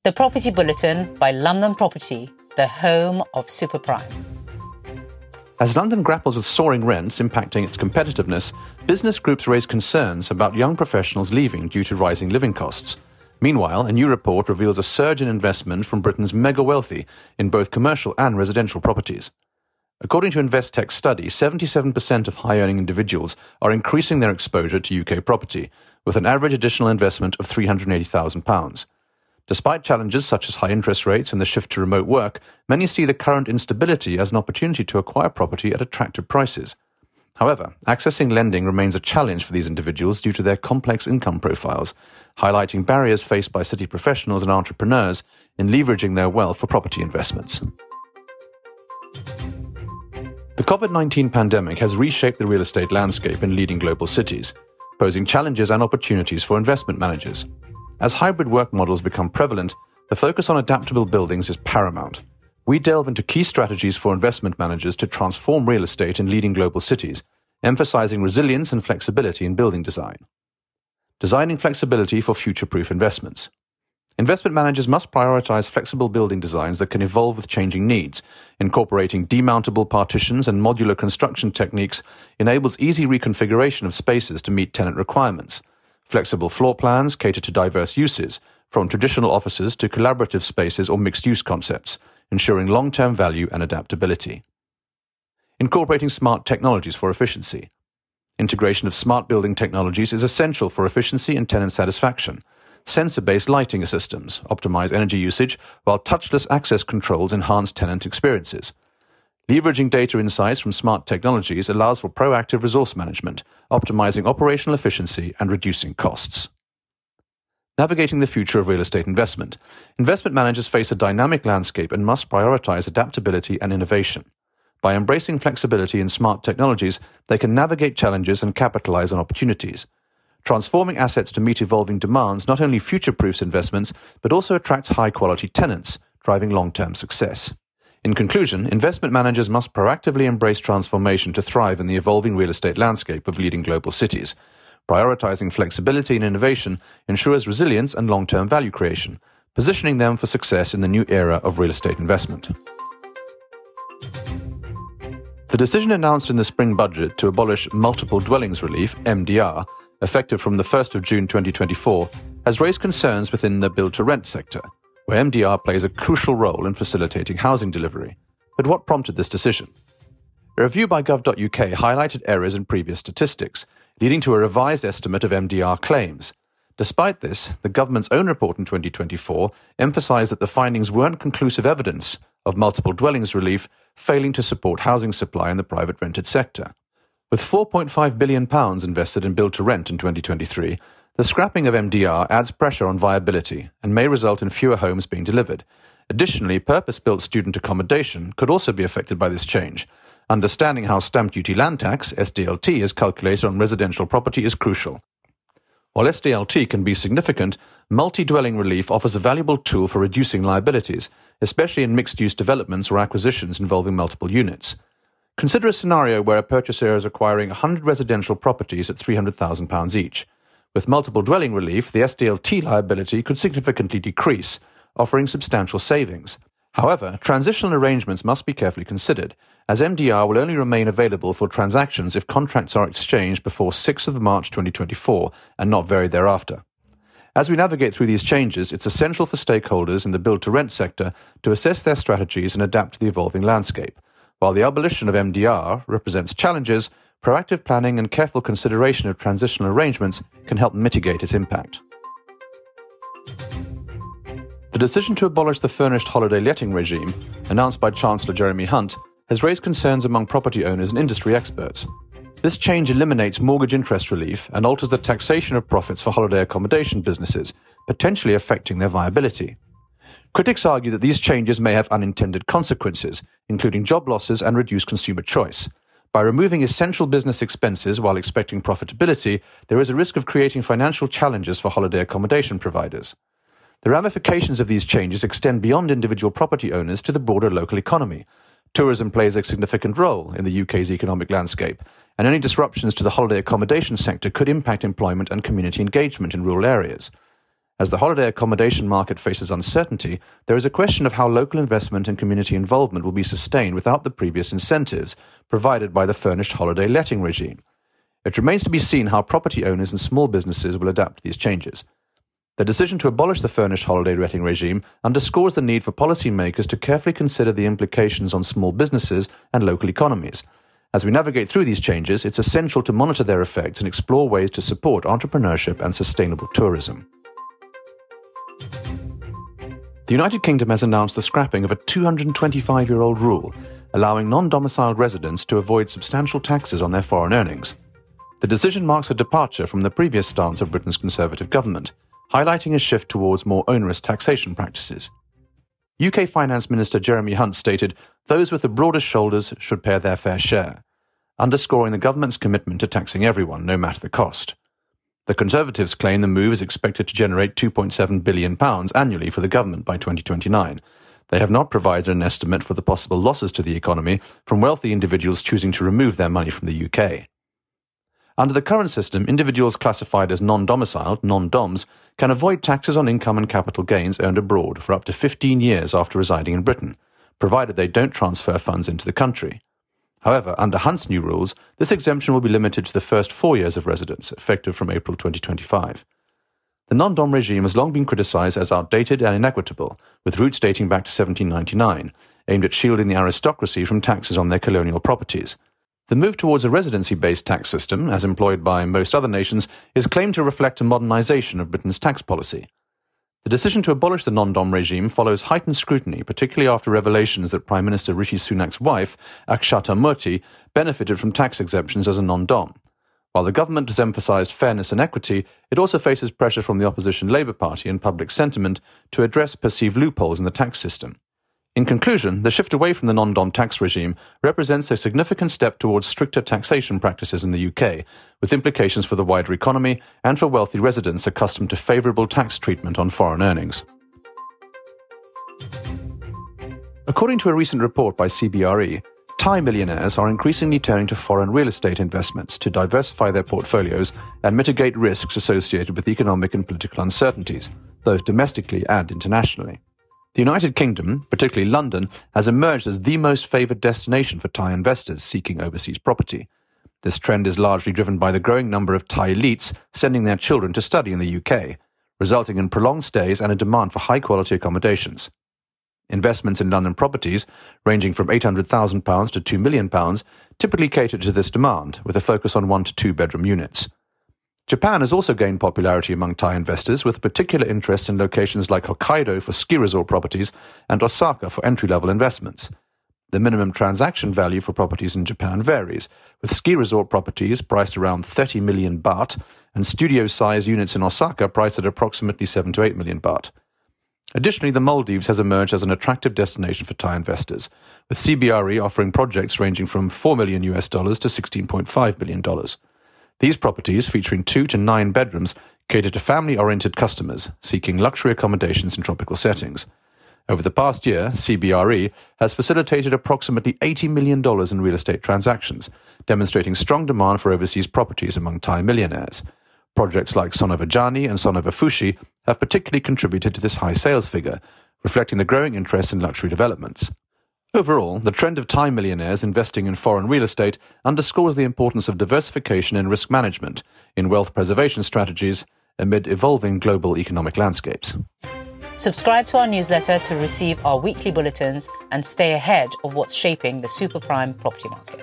The Property Bulletin by London Property, the home of superprime. As London grapples with soaring rents impacting its competitiveness, business groups raise concerns about young professionals leaving due to rising living costs. Meanwhile, a new report reveals a surge in investment from Britain's mega-wealthy in both commercial and residential properties. According to Investec's study, 77% of high-earning individuals are increasing their exposure to UK property, with an average additional investment of £380,000. Despite challenges such as high interest rates and the shift to remote work, many see the current instability as an opportunity to acquire property at attractive prices. However, accessing lending remains a challenge for these individuals due to their complex income profiles, highlighting barriers faced by city professionals and entrepreneurs in leveraging their wealth for property investments. The COVID-19 pandemic has reshaped the real estate landscape in leading global cities, posing challenges and opportunities for investment managers. As hybrid work models become prevalent, the focus on adaptable buildings is paramount. We delve into key strategies for investment managers to transform real estate in leading global cities, emphasizing resilience and flexibility in building design. Designing flexibility for future-proof investments. Investment managers must prioritize flexible building designs that can evolve with changing needs. Incorporating demountable partitions and modular construction techniques enables easy reconfiguration of spaces to meet tenant requirements. Flexible floor plans cater to diverse uses, from traditional offices to collaborative spaces or mixed-use concepts, ensuring long-term value and adaptability. Incorporating smart technologies for efficiency. Integration of smart building technologies is essential for efficiency and tenant satisfaction. Sensor-based lighting systems optimize energy usage, while touchless access controls enhance tenant experiences. Leveraging data insights from smart technologies allows for proactive resource management, optimizing operational efficiency and reducing costs. Navigating the future of real estate investment. Investment managers face a dynamic landscape and must prioritize adaptability and innovation. By embracing flexibility and smart technologies, they can navigate challenges and capitalize on opportunities. Transforming assets to meet evolving demands not only future-proofs investments, but also attracts high-quality tenants, driving long-term success. In conclusion, investment managers must proactively embrace transformation to thrive in the evolving real estate landscape of leading global cities. Prioritizing flexibility and innovation ensures resilience and long-term value creation, positioning them for success in the new era of real estate investment. The decision announced in the spring budget to abolish multiple dwellings relief, MDR, effective from the 1st of June 2024, has raised concerns within the build-to-rent sector, where MDR plays a crucial role in facilitating housing delivery. But what prompted this decision? A review by gov.uk highlighted errors in previous statistics, leading to a revised estimate of MDR claims. Despite this, the government's own report in 2024 emphasised that the findings weren't conclusive evidence of multiple dwellings relief failing to support housing supply in the private rented sector. With £4.5 billion invested in build-to-rent in 2023, the scrapping of MDR adds pressure on viability and may result in fewer homes being delivered. Additionally, purpose-built student accommodation could also be affected by this change. Understanding how stamp duty land tax, SDLT, is calculated on residential property is crucial. While SDLT can be significant, multi-dwelling relief offers a valuable tool for reducing liabilities, especially in mixed-use developments or acquisitions involving multiple units. Consider a scenario where a purchaser is acquiring 100 residential properties at £300,000 each. With multiple dwelling relief, the SDLT liability could significantly decrease, offering substantial savings. However, transitional arrangements must be carefully considered, as MDR will only remain available for transactions if contracts are exchanged before 6th of March 2024 and not varied thereafter. As we navigate through these changes, it's essential for stakeholders in the build-to-rent sector to assess their strategies and adapt to the evolving landscape. While the abolition of MDR represents challenges, proactive planning and careful consideration of transitional arrangements can help mitigate its impact. The decision to abolish the furnished holiday letting regime, announced by Chancellor Jeremy Hunt, has raised concerns among property owners and industry experts. This change eliminates mortgage interest relief and alters the taxation of profits for holiday accommodation businesses, potentially affecting their viability. Critics argue that these changes may have unintended consequences, including job losses and reduced consumer choice. By removing essential business expenses while expecting profitability, there is a risk of creating financial challenges for holiday accommodation providers. The ramifications of these changes extend beyond individual property owners to the broader local economy. Tourism plays a significant role in the UK's economic landscape, and any disruptions to the holiday accommodation sector could impact employment and community engagement in rural areas. As the holiday accommodation market faces uncertainty, there is a question of how local investment and community involvement will be sustained without the previous incentives provided by the furnished holiday letting regime. It remains to be seen how property owners and small businesses will adapt to these changes. The decision to abolish the furnished holiday letting regime underscores the need for policymakers to carefully consider the implications on small businesses and local economies. As we navigate through these changes, it's essential to monitor their effects and explore ways to support entrepreneurship and sustainable tourism. The United Kingdom has announced the scrapping of a 225-year-old rule, allowing non-domiciled residents to avoid substantial taxes on their foreign earnings. The decision marks a departure from the previous stance of Britain's Conservative government, highlighting a shift towards more onerous taxation practices. UK Finance Minister Jeremy Hunt stated, "Those with the broadest shoulders should pay their fair share," underscoring the government's commitment to taxing everyone, no matter the cost. The Conservatives claim the move is expected to generate £2.7 billion annually for the government by 2029. They have not provided an estimate for the possible losses to the economy from wealthy individuals choosing to remove their money from the UK. Under the current system, individuals classified as non-domiciled, non-doms, can avoid taxes on income and capital gains earned abroad for up to 15 years after residing in Britain, provided they don't transfer funds into the country. However, under Hunt's new rules, this exemption will be limited to the first 4 years of residence, effective from April 2025. The non-dom regime has long been criticised as outdated and inequitable, with roots dating back to 1799, aimed at shielding the aristocracy from taxes on their colonial properties. The move towards a residency-based tax system, as employed by most other nations, is claimed to reflect a modernisation of Britain's tax policy. The decision to abolish the non-dom regime follows heightened scrutiny, particularly after revelations that Prime Minister Rishi Sunak's wife, Akshata Murthy, benefited from tax exemptions as a non-dom. While the government has emphasised fairness and equity, it also faces pressure from the opposition Labour Party and public sentiment to address perceived loopholes in the tax system. In conclusion, the shift away from the non-dom tax regime represents a significant step towards stricter taxation practices in the UK, with implications for the wider economy and for wealthy residents accustomed to favourable tax treatment on foreign earnings. According to a recent report by CBRE, Thai millionaires are increasingly turning to foreign real estate investments to diversify their portfolios and mitigate risks associated with economic and political uncertainties, both domestically and internationally. The United Kingdom, particularly London, has emerged as the most favoured destination for Thai investors seeking overseas property. This trend is largely driven by the growing number of Thai elites sending their children to study in the UK, resulting in prolonged stays and a demand for high-quality accommodations. Investments in London properties, ranging from £800,000 to £2 million, typically cater to this demand, with a focus on 1 to 2 bedroom units. Japan has also gained popularity among Thai investors, with a particular interest in locations like Hokkaido for ski resort properties and Osaka for entry-level investments. The minimum transaction value for properties in Japan varies, with ski resort properties priced around 30 million baht and studio-size units in Osaka priced at approximately 7 to 8 million baht. Additionally, the Maldives has emerged as an attractive destination for Thai investors, with CBRE offering projects ranging from $4 million to $16.5 billion. These properties, featuring 2 to 9 bedrooms, cater to family-oriented customers seeking luxury accommodations in tropical settings. Over the past year, CBRE has facilitated approximately $80 million in real estate transactions, demonstrating strong demand for overseas properties among Thai millionaires. Projects like Sonovajani and Sonovafushi have particularly contributed to this high sales figure, reflecting the growing interest in luxury developments. Overall, the trend of Thai millionaires investing in foreign real estate underscores the importance of diversification and risk management in wealth preservation strategies amid evolving global economic landscapes. Subscribe to our newsletter to receive our weekly bulletins and stay ahead of what's shaping the super prime property market.